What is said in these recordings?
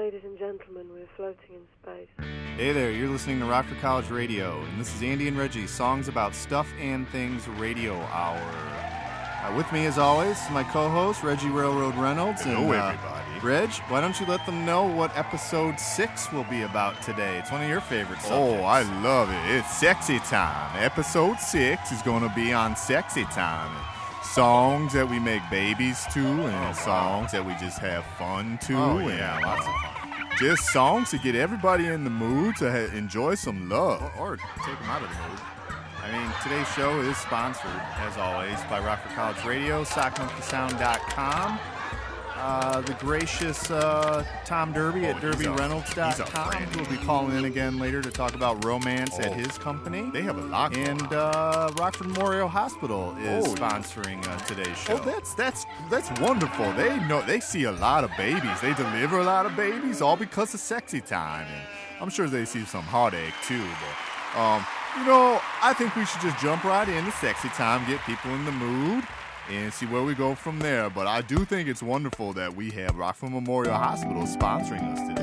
ladies and gentlemen, we're floating in space. Hey there, you're listening to Rockford College Radio, and this is Andy and Reggie, Songs About Stuff and Things Radio Hour. With me, as always, my co-host, Reggie Railroad Reynolds. Hello, everybody. Reg, why don't you let them know what episode 6 will be about today? It's one of your favorite subjects. Oh, I love it. It's sexy time. Episode 6 is going to be on sexy time. Songs that we make babies to, and songs that we just have fun to. Oh, yeah, lots of fun. Just songs to get everybody in the mood to enjoy some love. Or take them out of the mood. I mean, today's show is sponsored, as always, by Rockford College Radio, SockMonkeySound.com. The gracious Tom Derby at DerbyReynolds.com will be calling in again later to talk about romance at his company. They have a lot. And Rockford Memorial Hospital is sponsoring today's show. Oh, that's wonderful. They see a lot of babies. They deliver a lot of babies, all because of sexy time. And I'm sure they see some heartache too. But I think we should just jump right into sexy time, get people in the mood, and see where we go from there. But I do think it's wonderful that we have Rockford Memorial Hospital sponsoring us today.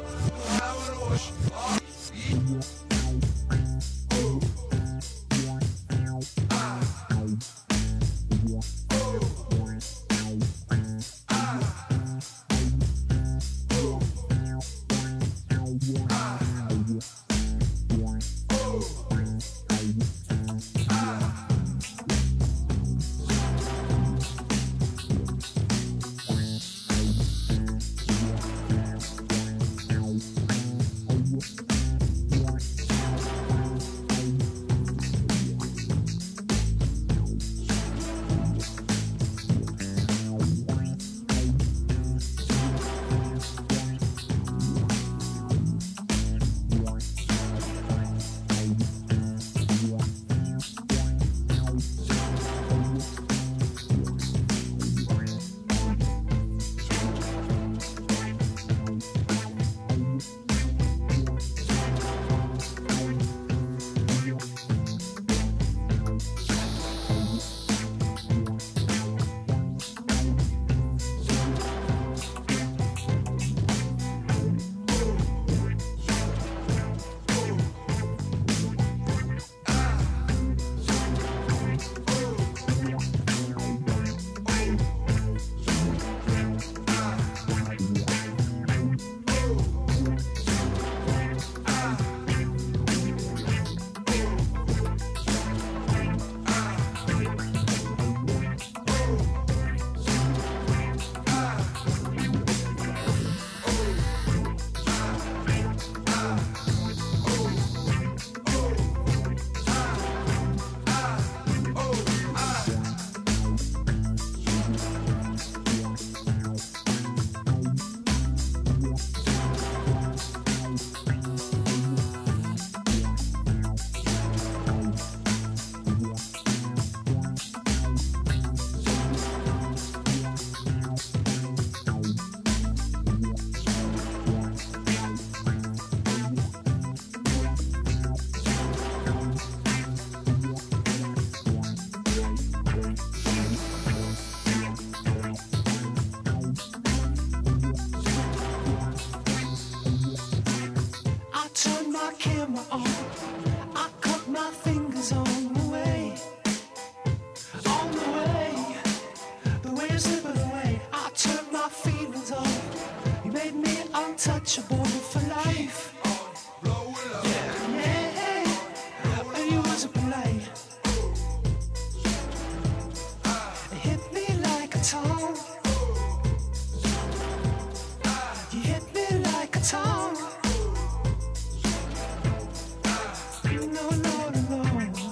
untouchable for life. Yeah, and you wasn't polite. It hit me like a tongue. You hit me like a tongue. No, no, no, no.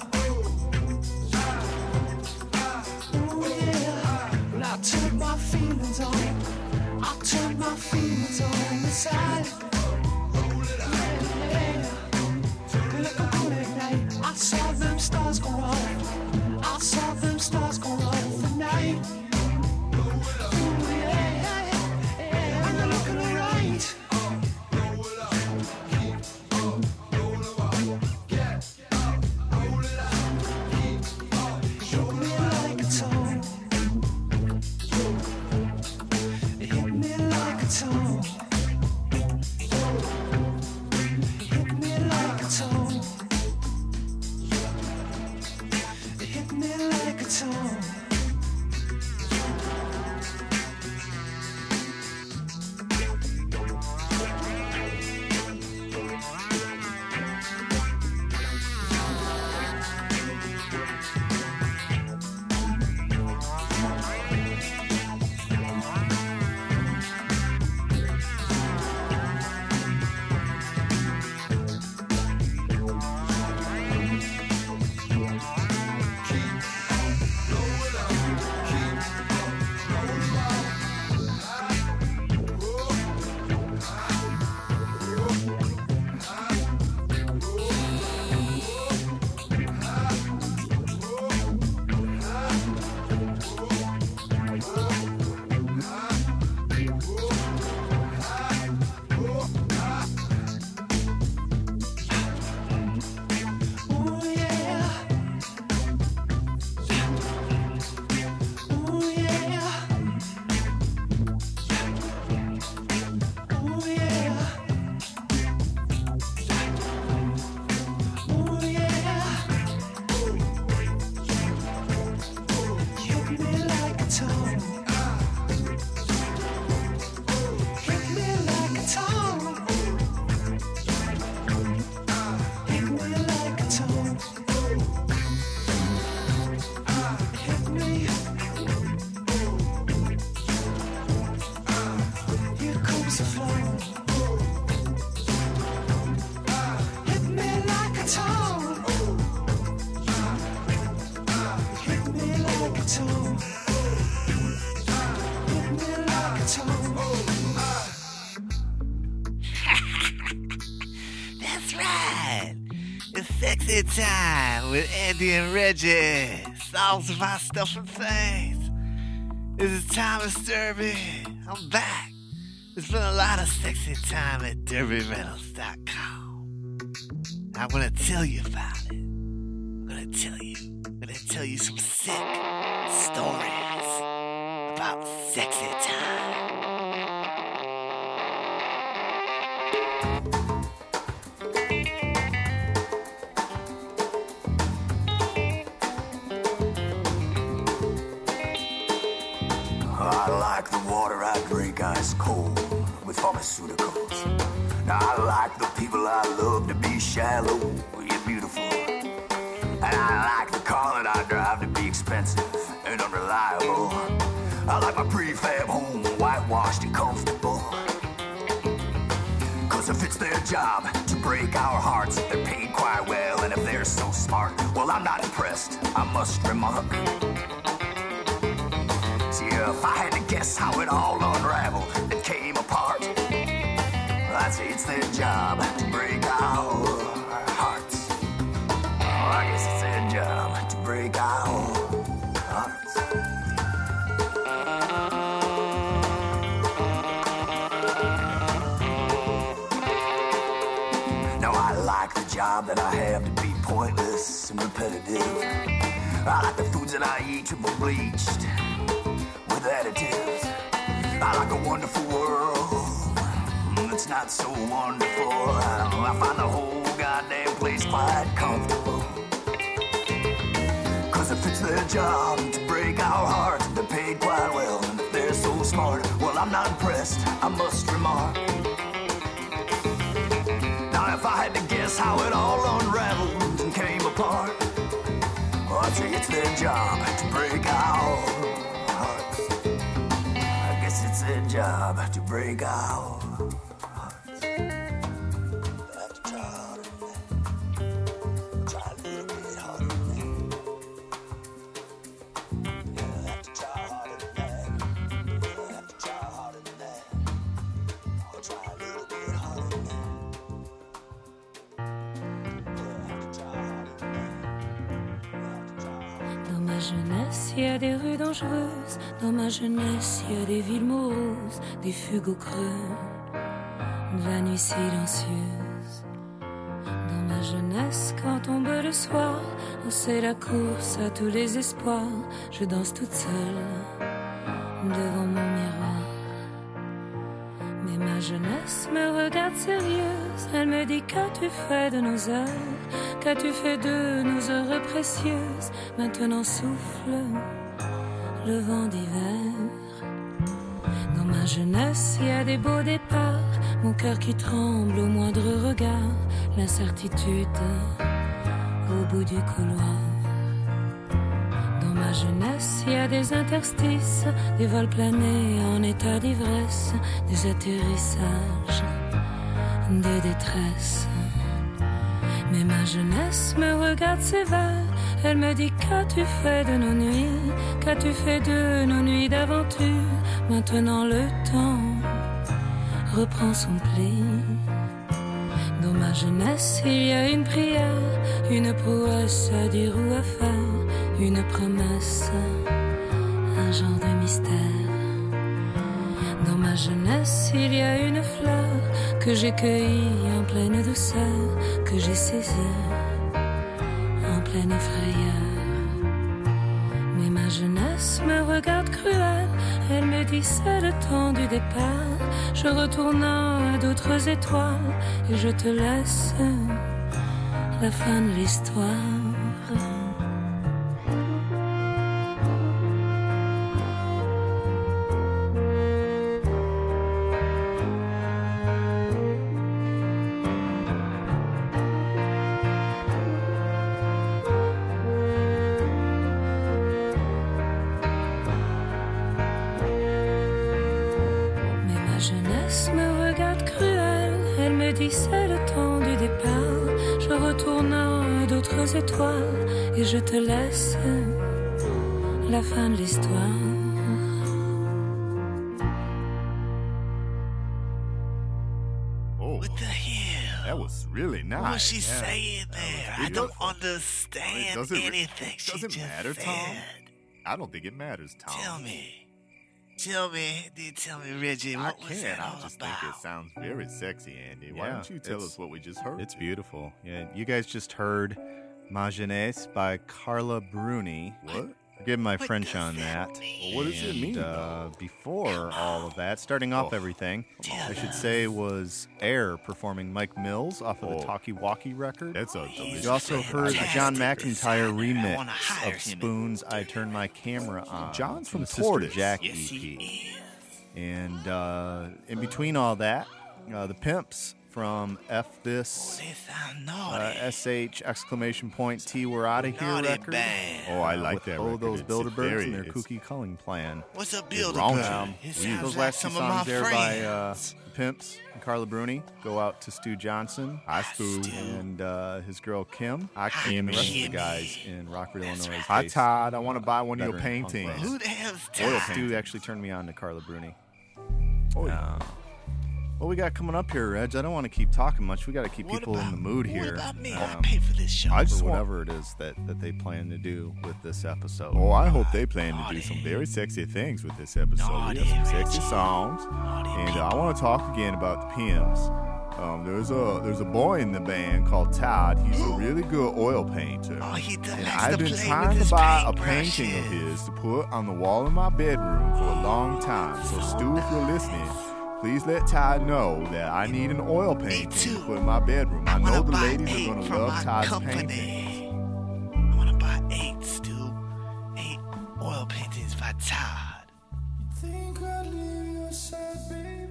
Oh yeah. Well, I turned my feelings on. I turned my feelings on the side. Yeah. Look up at night. I saw them stars go off. I saw them stars go off the night. Ooh, yeah. And you're looking alright. Hit me like a tone. Hit me like a tone. Hit me like a tone. Hit me like a tone. Sexy Time with Andy and Reggie. Songs about stuff and things. This is Thomas Derby. I'm back. There's been a lot of sexy time at DerbyRentals.com. I'm gonna tell you about it. I'm gonna tell you some sick stories about sexy time. I like the water I drink ice cold with pharmaceuticals. Now I like the people I love to be shallow yet beautiful. And I like the car that I drive to be expensive and unreliable. I like my prefab home whitewashed and comfortable. Cause if it's their job to break our hearts, they're paid quite well. And if they're so smart, well, I'm not impressed, I must remark. See, if I had to guess how it all unraveled and came apart, I'd say it's their job to break our hearts. Oh, I guess it's their job to break our hearts. Now I like the job that I have to be pointless and repetitive. I like the foods that I eat triple bleached with additives. I like a wonderful world that's not so wonderful. I find the whole goddamn place quite comfortable. Cause if it's their job to break our hearts, they're paid quite well. And if they're so smart, well, I'm not impressed, I must remark. Now if I had to guess how it all unraveled and came apart, well, I'd say it's their job to break our hearts. I guess it's their job to break our hearts. I have to try harder than that. Try a little bit harder than that. Yeah, I have to try harder than that. Yeah, I have to try harder than that. I'll try a little bit harder than that. Dans ma jeunesse, il y a des rues dangereuses. Dans ma jeunesse, il y a des villes moroses, des fugues au creux de la nuit silencieuse. Dans ma jeunesse, quand tombe le soir, oh, c'est la course à tous les espoirs. Je danse toute seule devant mon miroir. Mais ma jeunesse me regarde sérieuse. Elle me dit: qu'as-tu fait de nos heures? Qu'as-tu fait de nos heures précieuses? Maintenant souffle le vent d'hiver. Dans ma jeunesse, il y a des beaux départs. Mon cœur qui tremble au moindre regard. L'incertitude au bout du couloir. Dans ma jeunesse, il y a des interstices, des vols planés en état d'ivresse, des atterrissages, des détresses. Mais ma jeunesse me regarde sévère. Elle me dit: qu'as-tu fait de nos nuits? Qu'as-tu fait de nos nuits d'aventure? Maintenant le temps reprend son pli. Dans ma jeunesse, il y a une prière, une prouesse à dire ou à faire, une promesse, un genre de mystère. Dans ma jeunesse, il y a une fleur que j'ai cueillie en pleine douceur, que j'ai saisie en pleine frayeur. Mais ma jeunesse me regarde cruelle. Elle me dit: c'est le temps du départ. Je retourne à d'autres étoiles et je te laisse la fin de l'histoire. C'est le temps du départ. Je retourne à d'autres étoiles et je te laisse la fin de l'histoire. What the hell? That was really nice. What was she saying there? I don't beautiful. understand Does it anything she doesn't just matter, said. Tom? I don't think it matters, Tom. Tell me, Reggie, I what was can't. that I all just about? think it sounds very sexy, Andy. Why Yeah, don't you tell it's- us what we just heard? It's beautiful. Yeah, you guys just heard Ma Jeunesse by Carla Bruni. What? Forgive my What French does on that. mean? What does it mean, though? Before all of that, starting off Oh, everything, tell I should us. say was Air performing Mike Mills off of the Oh. Talkie Walkie record. That's a delicious. You also heard a John fantastic McIntyre designer. I wanna remix hire of him. Spoon's I Turn My Camera On. John's from from the Sister Tortoise. Jack Yes, EP. he is. And in between all that, the Pimps from F This They sound naughty. SH exclamation point T We're Outta Here Naughty record. band. Oh, I like with that Oh, record. those It's Bilderbergs very- and their it's- kooky culling plan. What's a wrong Bilderberg? with It Those sounds like last two some of my songs there by friends. the Pimps and Carla Bruni go out to Stu Johnson. Hi, Stu. And his girl Kim. Hi, And the rest of Kimmy. the guys in Rockville, That's Illinois. right. Hi, based Todd. I want to buy one of your veteran punk paintings. band. Who the hell's Oil Todd? Stu actually turned me on to Carla Bruni. Oh, yeah. What we got coming up here, Reg? I don't want to keep talking much. We got to keep What people in about- the mood What here. about me? I um, pay for this show. I just for want. whatever it is that they plan to do with this episode. Oh, I hope they plan to do some very sexy things with this episode. We have some sexy songs, and I want to talk again about the Pimps. There's a boy in the band called Todd. He's a really good oil painter. Oh, he does And likes I've to been play trying with to his buy a paintbrushes. painting of his to put on the wall in my bedroom for a long time. So, Stu, if you're listening, please let Todd know that I need an oil painting too. to put in my bedroom. I wanna know the buy ladies 8 are going to from love my Todd's company. painting. I want to buy 8, Stu. 8 oil paintings by Todd. Think I'd leave your side, baby.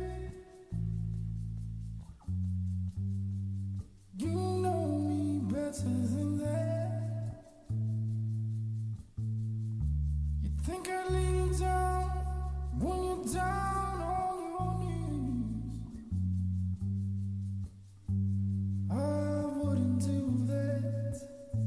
You know me better than that. You think I'd lean down when you're down on your knees. I wouldn't do that.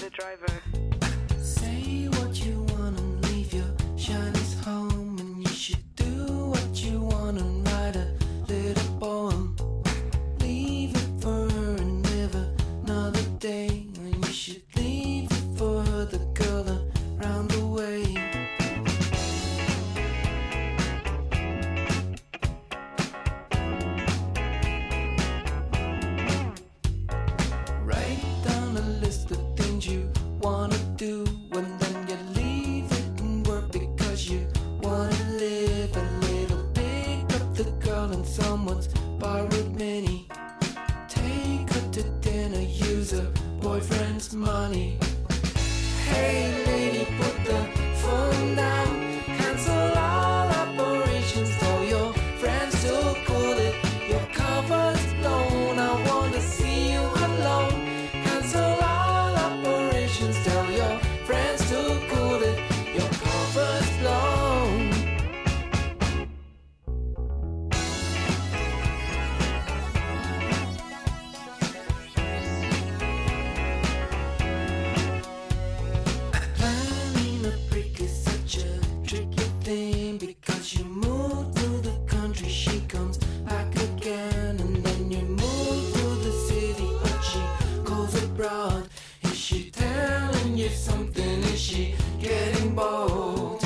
the driver. Say what you want and leave your shinies home, and you should do what you want and write a little poem. Leave it for her and live another day, and you should leave it for her, the girl around the way. Write down a list of things you wanna do, and then you leave it and work because you wanna live a little. Pick up the girl in someone's borrowed mini. Take her to dinner, use her boyfriend's money. Hey lady, put the phone down. Cancel all operations, tell your friends to cool it. Your cover's blown, I wanna see you alone. Cancel all operations, tell your friends to cool it. Your cover's blown. Planning a break is such a tricky thing, because you move to the country, she comes back again, and then you move to the city, but she goes abroad. Is she telling you something? Is she getting bold?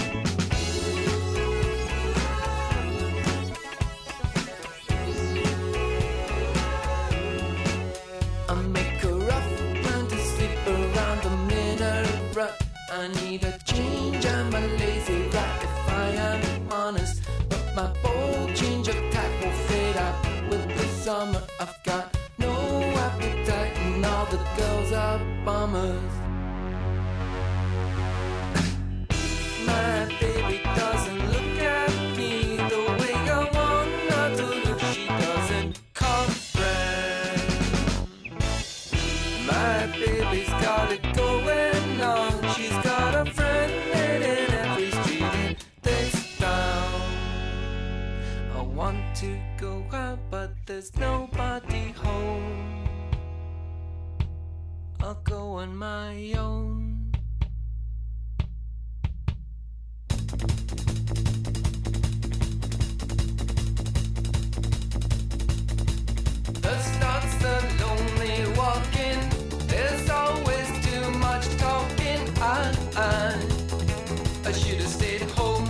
I make a rough plan to sleep around the minute rut. I need a change, I'm a lazy rat if I am honest. But my bold change of tack will fade out with the summer. I've got no appetite and all the girls are bummers. My baby doesn't look at me the way I want her to look. She doesn't comprehend. My baby's got it going on. She's got a friend in every street in this town. I want to go out, but there's nobody home. I'll go on my own. The starts the lonely walking. There's always too much talking. I should have stayed home.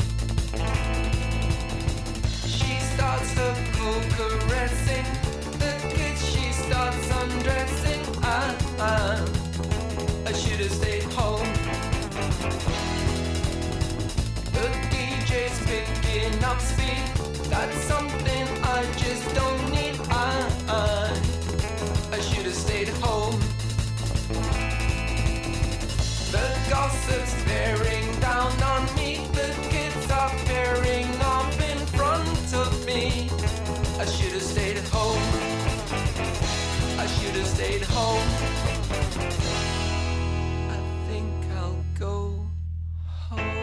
She starts her cool caressing. The kids she starts undressing. I should have stayed home. The DJ's picking up speed. That's something I just don't need. I should have stayed home. The gossip's bearing down on me. The kids are pairing up in front of me. I should have stayed home. I should have stayed home. I think I'll go home.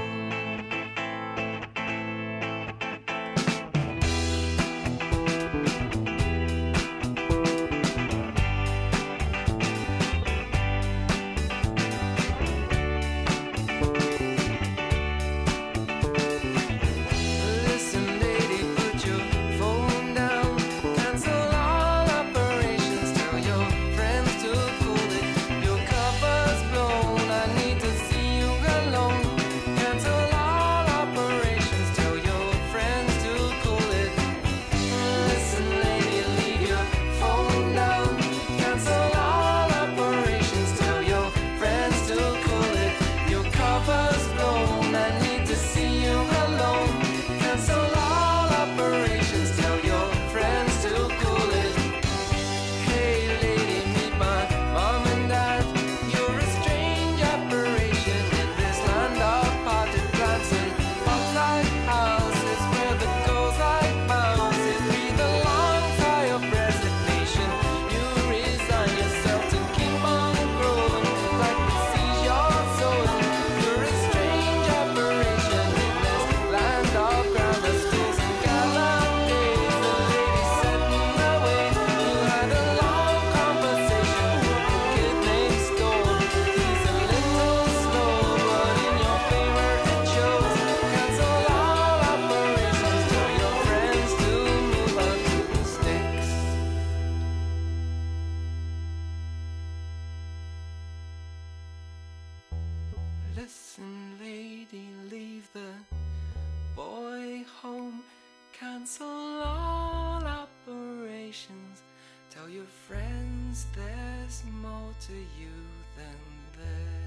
Listen, lady, leave the boy home. Cancel all operations. Tell your friends there's more to you than this.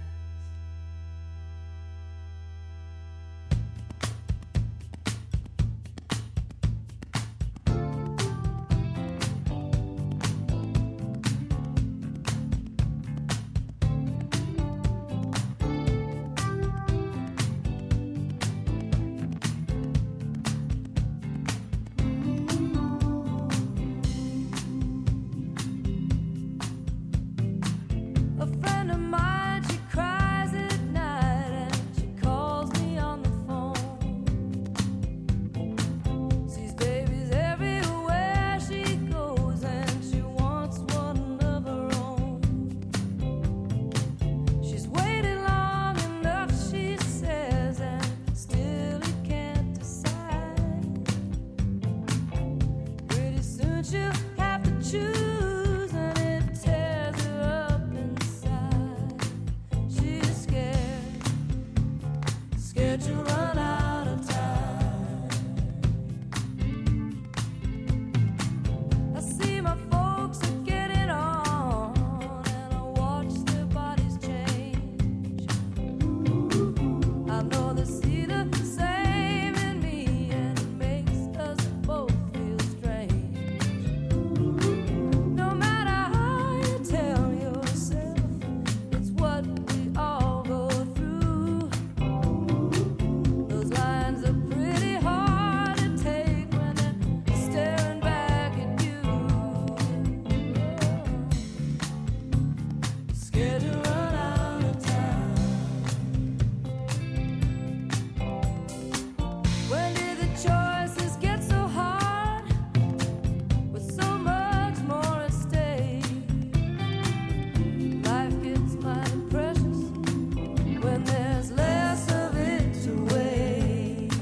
A friend of mine, she cries at night and she calls me on the phone. Sees babies everywhere she goes and she wants one of her own. She's waited long enough, she says, and still he can't decide. Pretty soon she'll have to choose and it tears her up inside. She's scared to run out of time. I see my folks are getting on and I watch their bodies change. I know they see the same in me and it makes us both feel strange. No matter how you tell yourself, it's what we all go through. Those lines are pretty hard to take when they're staring back at you. Scared to run out of time. When did the choices get so hard? With so much more at stake, life gets mighty precious when there's less of it to waste.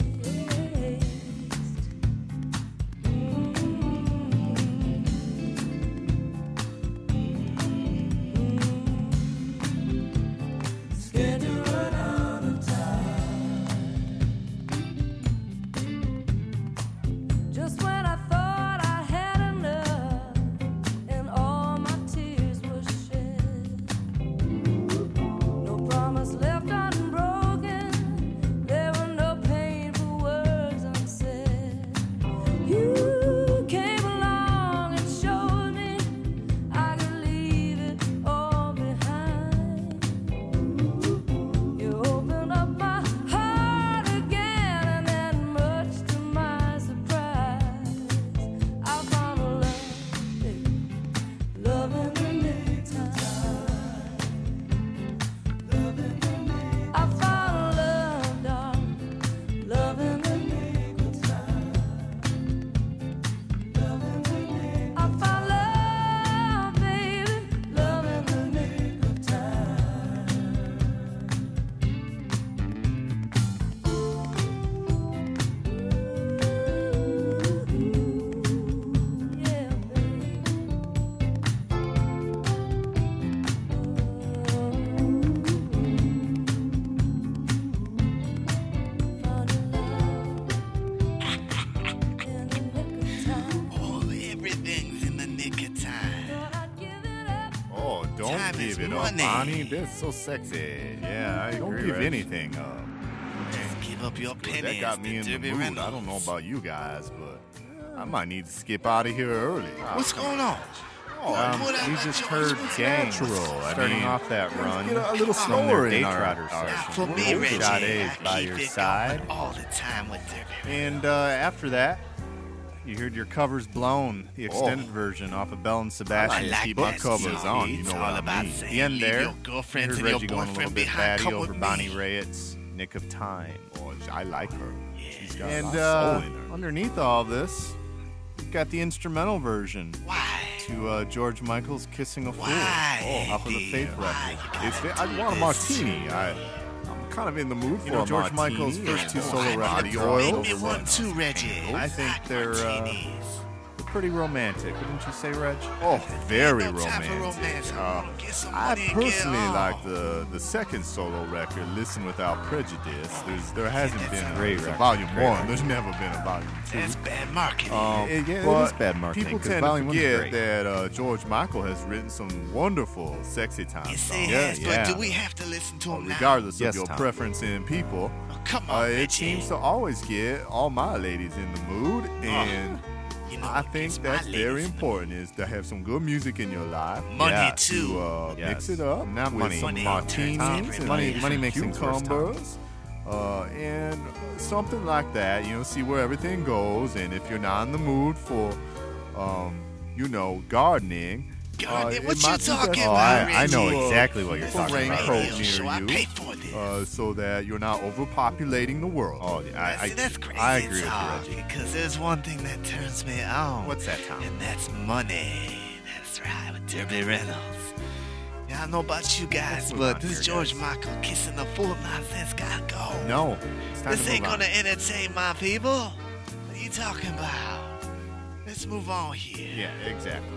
Scared to run out of time. Just when I thought I had enough and all my tears were shed, no promise left unbroken, there were no painful words unsaid. You came along and showed me I could leave it all behind. You opened up my heart again, and then, much to my surprise, I found a love in the nick of time. I found a love, darling, love in the nick of time. I found love, baby, love in the nick of time. Yeah, baby. Found a love in the nick of time. Oh, everything's in the nick of time. Thought I'd give it up. Oh, don't Time is give it up, money. Bonnie. That's so sexy. Yeah, I Don't agree. give Reg. anything up. Just give up your pennies. That got me to in the Derby mood. Reynolds. I don't know about you guys, but I might need to skip out of here early. What's going on? We just heard Gang starting off that run Get a little from their slower in Daytrotter our session. For me, Reggie, Shot A's I by keep your it side. going all the time with Derby. And after that, you heard your covers blown, the extended version off of Bell and Sebastian. I like keep my that covers song. on, you It's know all what I about mean. saying The end leave there, your you girlfriends heard and your Reggie going a little boyfriend bit behind. batty Come over with Bonnie me. Raitt's Nick of Time. Oh, I like her. She's got And a lot of soul in her. underneath all this, you've got the instrumental version Why? to George Michael's Kissing a Fool Why? off of the Eddie? Faith Why record. you It's, gotta I do want a this martini. to me? I'm kind of in the mood for You know, a George martini. Michael's first two and solo body records oil. Make me one too, Reggie. I think like they're martinis. pretty romantic, wouldn't you say, Reg? Oh, very No time for romantic. romance. I wanna get some I money and get personally on. like the second solo record, Listen Without Prejudice. There hasn't that's been a great there's a record. volume Great 1. record. There's never been a volume 2. That's bad marketing. It but is bad marketing, People 'cause tend to volume one's forget great. that George Michael has written some wonderful sexy time yes, songs. it Yeah, has, yeah. but do we have to listen to him now? Regardless Yes, of your Tom. preference in people, Oh, come on, it Reggie. seems to always get all my ladies in the mood, and You know I what think gets my that's very ladies in the important is to have some good music in your life. Money, Yeah, too. To Yes. mix it up, Not with money. some Money martinis, turns and everybody money some makes things worse, Tom. cucumbers, and something like that. See where everything goes, and if you're not in the mood for, gardening. Gardening? it What you might be talking best about, to I know Reggie? exactly what you're keep a talking about. raincoat Radio show, I near pay you, for this. so that you're not overpopulating the world. Oh, See, that's crazy I agree with you, talk, Reggie. because there's one thing that turns me on. What's that, Tom? And that's money. That's right, with Derby Reynolds. Yeah, I don't know about you guys, Move but on this here, George guys. Michael kissing the fool of nonsense gotta go. No, it's time This to ain't move on. gonna entertain my people. What are you talking about? Let's move on here. Yeah, exactly.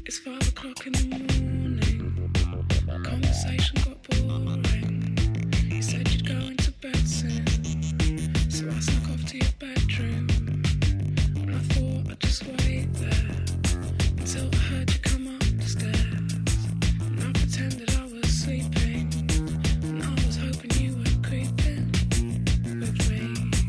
It's 5 o'clock in the morning. The conversation got boring. You said you'd go into bed soon, so I snuck off to your bedroom. And I thought I'd just wait there until I heard you come up the stairs. And I pretended I was sleeping, and I was hoping you were creeping with me.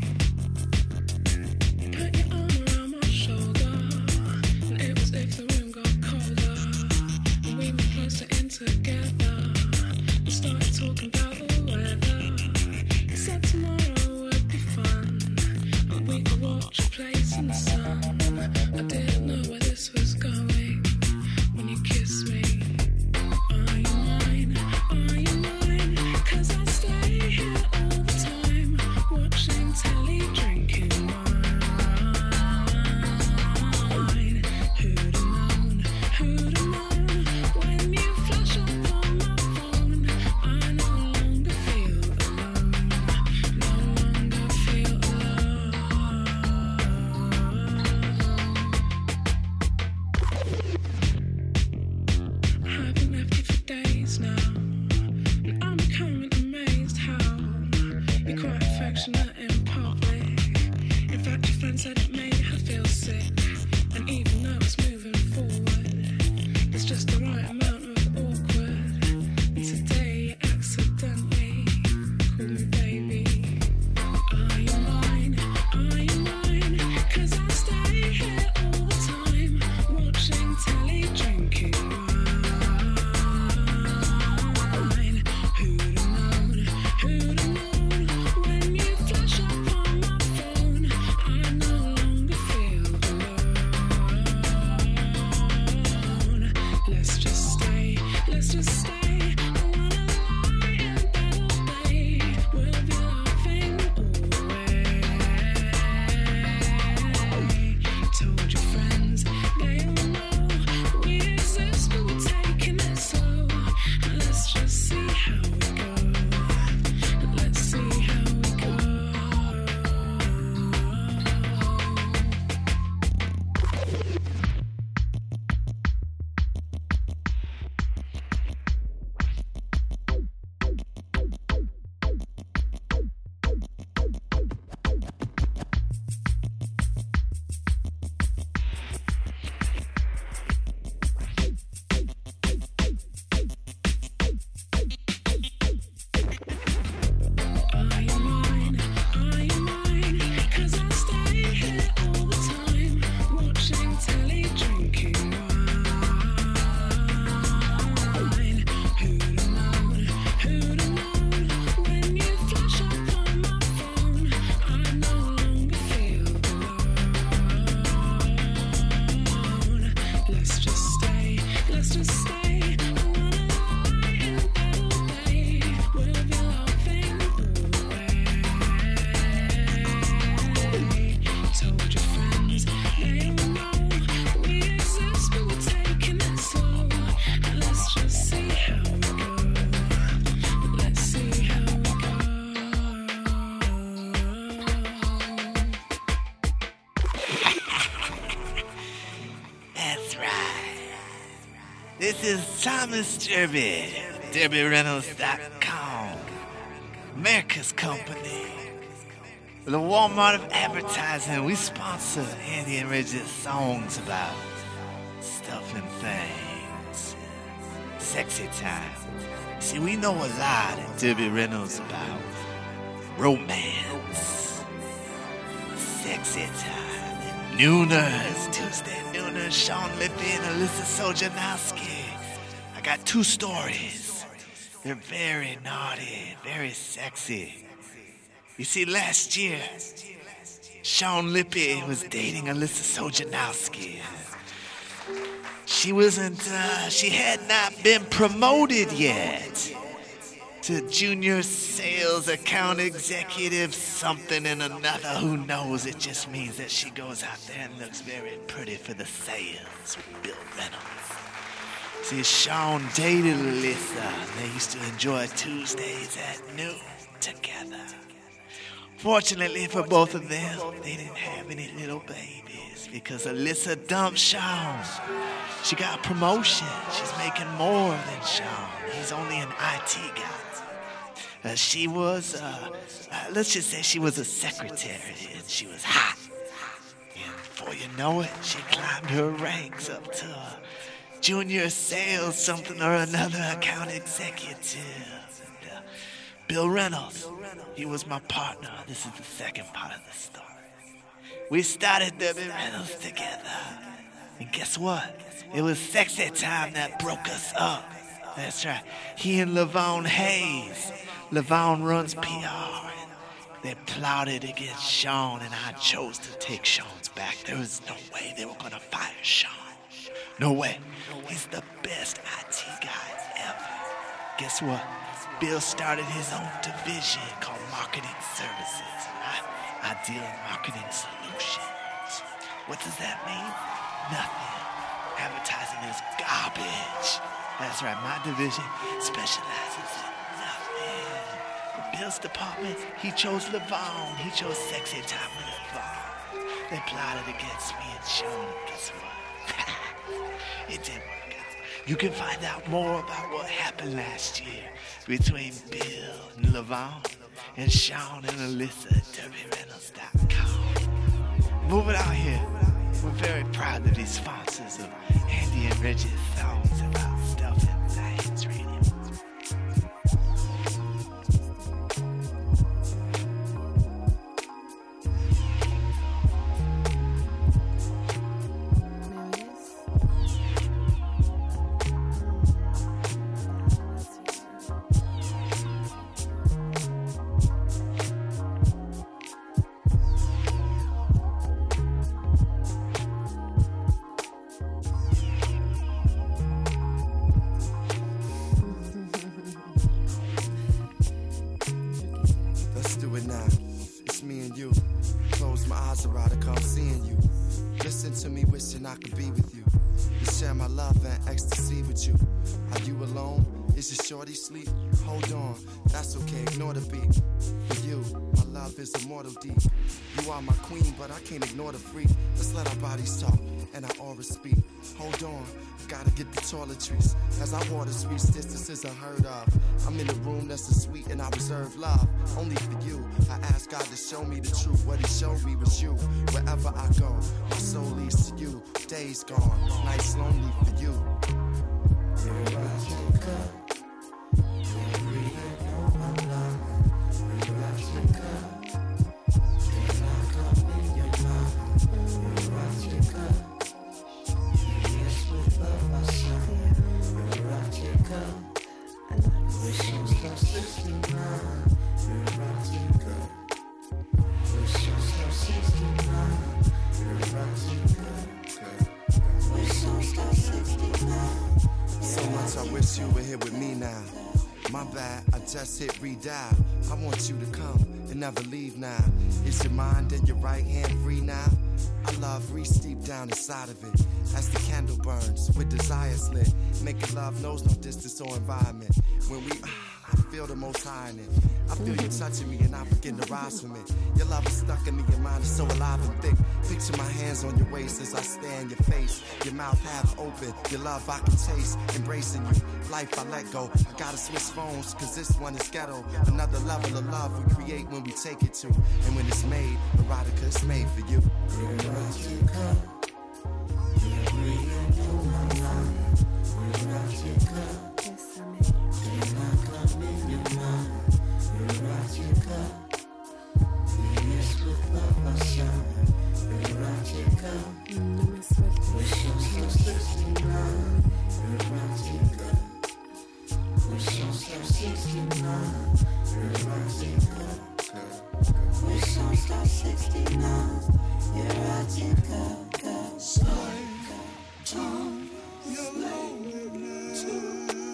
You put your arm around my shoulder, and it was if the room got colder, and we were closer in together, and started talking about the weather. You said tomorrow would be fun, and we could watch a place in the sun. I didn't know where this was going when you kissed me. Are you mine? Are you mine? 'Cause I stay here all the time, watching telly, drinking wine. Who'd have known? Who'd have known? When you flash up on my phone, I no longer feel alone. No longer feel alone. I haven't left you for days now, and I'm becoming amazed how you're quite affectionate in public. In fact, your friend said it made her feel sick, and even though it's moving forward, it's just the right amount of awkward. And today you accidentally called me baby. Are you mine? Are you mine? 'Cause I stay here all the time, watching telly, drinking wine. Who'd have known? Who'd have known? When you flash up on my phone, I no longer feel alone. Let's just stay. Let's just stay. I wanna lie in bed all day. We'll be laughing away. Told your friends, they all know we exist, but we're taking it slow. Let's just see how we go. Let's see how we go. Are you mine? Are you mine? 'Cause I stay here all the time, watching telly, drinking wine. Who'd have known? Who'd have known? When you flash up on my phone, I no longer feel alone. Let's just stay. Let's just stay. I wanna lie in bed all day. We'll be laughing away. Told your friends, they all know we exist, but we're taking it slow. Let's just see how we go. Let's see how we go. That's right. This is Thomas Derby, DerbyReynolds.com, America's company. For the Walmart of advertising, we sponsor Andy and Reg's songs about stuff and things. Sexy time. See, we know a lot at Derby Reynolds about romance. Sexy time. Nooners, Tuesday nooners, Sean Lippy and Alyssa Sojanowski. I got 2 stories. They're very naughty, very sexy. You see, last year, Sean Lippy was dating Alyssa Sojanowski. She had not been promoted yet to junior sales account executive something and another. Who knows? It just means that she goes out there and looks very pretty for the sales with Bill Reynolds. See, Sean dated Alyssa, and they used to enjoy Tuesdays at noon together. Fortunately for both of them, they didn't have any little babies because Alyssa dumped Sean. She got a promotion. She's making more than Sean. He's only an IT guy. She was, let's just say she was a secretary, and she was hot. And before you know it, she climbed her ranks up to a junior sales something or another account executive. And, Bill Reynolds, he was my partner. This is the second part of the story. We started Debbie Reynolds together. And guess what? It was Sexy Time that broke us up. That's right. He and Lavon Hayes. Lavon runs PR. And they plotted against Sean, and I chose to take Sean's back. There was no way they were going to fire Sean. No way. He's the best IT guy ever. Guess what? Bill started his own division called Marketing Services. I deal in marketing solutions. What does that mean? Nothing. Advertising is garbage. That's right, my division specializes in nothing. Bill's department, he chose Lavon. He chose Sexy Time with Lavon. They plotted against me and Sean. Guess what? It didn't work out. You can find out more about what happened last year between Bill and Lavon and Sean and Alyssa at DerbyReynolds.com. Moving out here. We're very proud to be sponsors of Andy and Reggie's songs about stuff in Science Radio. I could be with you, to share my love and ecstasy with you. Are you alone? Is your shorty sleep? Hold on, that's okay, ignore the beat. For you, my love is immortal deep. You are my queen, but I can't ignore the freak. Let's let our bodies talk and our auras speak. Hold on, gotta get the toiletries. As our waters reach distances unheard of. I'm in a room that's a suite and I reserve love. Only for you, I ask God to show me the truth. What he showed me was you. Wherever I go, my soul leads to you. Days gone, nights lonely for you. Just hit redial. I want you to come and never leave now. Is your mind and your right hand free now? I love reach deep down inside of it. As the candle burns with desires lit. Making love knows no distance or environment. When we I feel the most high in it. I feel you touching me and I begin to rise from it. Your love is stuck in me, your mind is so alive and thick. Picture my hands on your waist as I stare in your face. Your mouth half open, your love I can taste. Embracing you, life I let go. I gotta switch phones, cause this one is ghetto. Another level of love we create when we take it to. And when it's made, erotica is made for you. Time, your loneliness.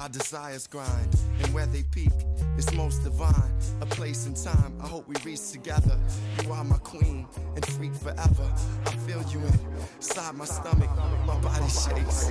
our desires grind. And where they peak, it's most divine. A place and time, I hope we reach together. You are my queen and freak forever. I feel you inside my stomach, my body shakes.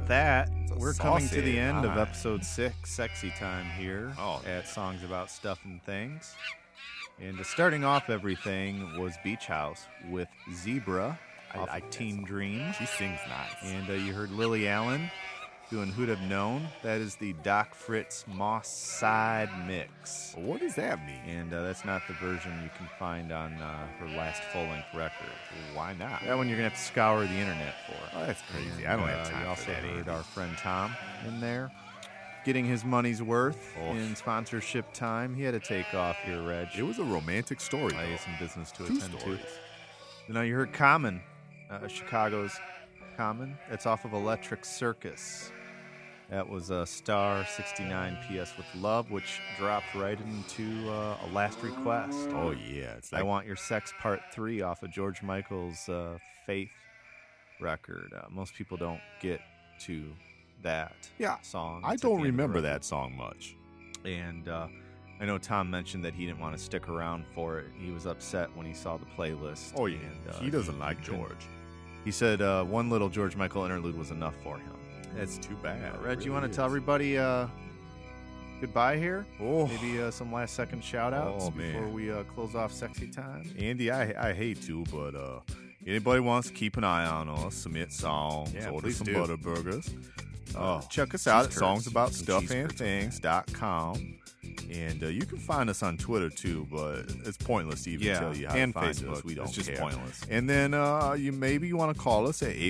with that, a we're coming to saucy the end of eye. episode 6, Sexy Time, here Oh. at Songs About Stuff and Things. And starting off everything was Beach House with Zebra off of Teen Dreams. She sings nice. And you heard Lily Allen doing Who'd Have Known. That is the Doc Fritz Moss Side Mix. What does that mean? And that's not the version you can find on her last full-length record. Why not? That one you're going to have to scour the internet for. Oh, that's crazy. I don't have time You for also that. heard Andy. our friend Tom in there, getting his money's worth Oh. in sponsorship time. He had to take off here, Reg. It was a romantic story. I though. had some business to Two attend stories. to. Now you heard Common, Chicago's Common. It's off of Electric Circus. That was Star 69 PS with Love, which dropped right into a Last Request. Oh yeah, it's I like Want Your Sex Part 3 off of George Michael's Faith record. Most people don't get to that song. I It's at don't the end of the remember record. that song much. And I know Tom mentioned that he didn't want to stick around for it. He was upset when he saw the playlist. Oh yeah, and, he doesn't like couldn't- George. He said one little George Michael interlude was enough for him. That's too bad. Reg, It you want to really tell is. everybody goodbye here? Oh. Maybe some last second shout outs Oh, man. before we close off Sexy Time? Andy, I hate to, but anybody wants to keep an eye on us, submit songs, Yeah, order please some do. butter burgers. Oh, Check us out at cheese curds. Some cheese songsaboutstuffandthings.com. And you can find us on Twitter too, but it's pointless to even tell you how and to find Facebook. us. We don't It's just care. pointless. And then you want to call us at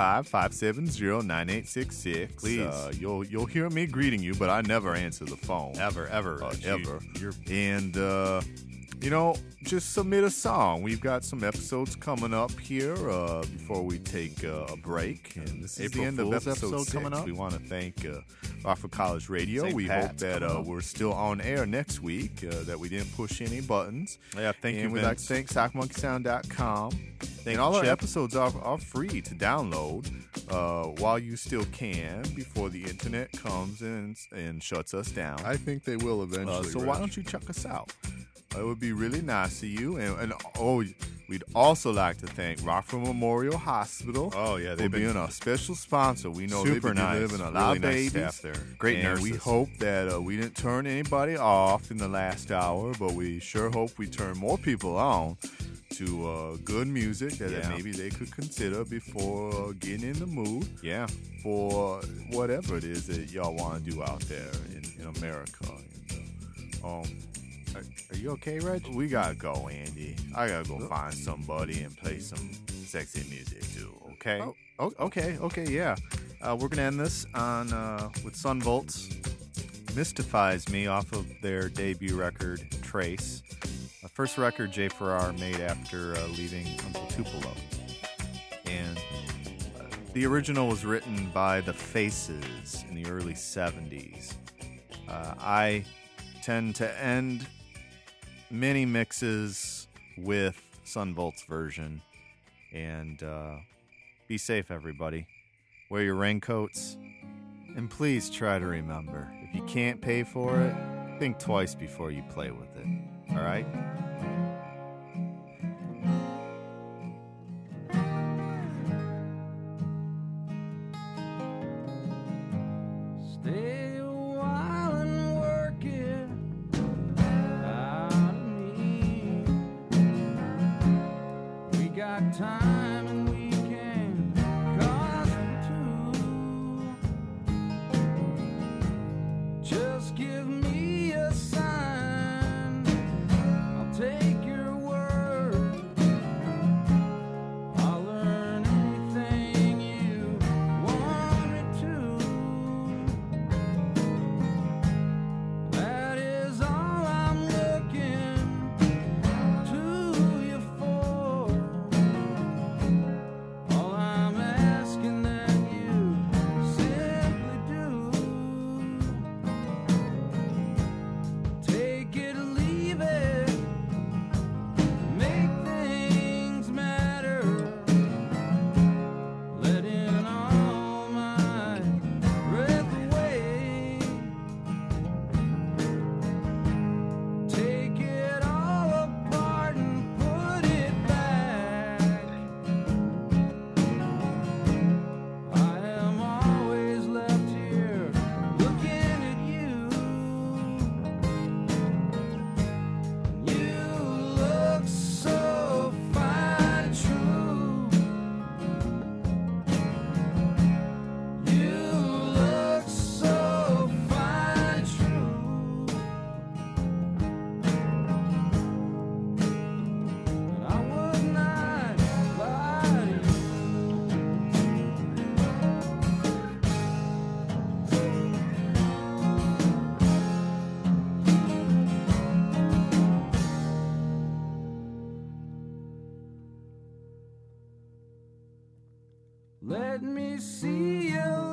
815-570-9866. Please. You'll hear me greeting you, but I never answer the phone. Ever. Ever. You're And, just submit a song. We've got some episodes coming up here before we take a break. And this is April the end of Fool's episode episode 6. coming up. We want to thank Rockford College Radio. St. We Pat's hope that coming up. we're still on air next week, that we didn't push any buttons. Yeah, thank you, And we'd like to Vince. thank SockMonkeySound.com. Thank And all you, our Chip. episodes are free to download while you still can before the internet comes and shuts us down. I think they will eventually. So why don't you check us out? It would be really nice of you. And we'd also like to thank Rockford Memorial Hospital. Oh, yeah, for they've been being a special sponsor. We know they've super been nice. delivering a Really lot of nice babies. staff there. Great and nurses. we hope that we didn't turn anybody off in the last hour, but we sure hope we turn more people on to good music that Yeah. maybe they could consider before getting in the mood Yeah. for whatever it is that y'all want to do out there in America. And, Are you okay, Reg? we gotta go, Andy. I gotta go find somebody and play some sexy music too. Okay. Oh, okay, yeah. We're gonna end this on with Sunvolts. Mystifies Me off of their debut record, Trace. First record Jay Farrar made after leaving Uncle Tupelo. And the original was written by the Faces in the early 70s. I tend to end many mixes with Sunvolt's version. And be safe, everybody. Wear your raincoats. And please try to remember, if you can't pay for it, think twice before you play with it. All right? Stay a while and work it out of me. We got time and we can cause it too. Just give me a sign. I'll take your word. I'll learn anything you want me to. That is all I'm looking to you for. Let me see you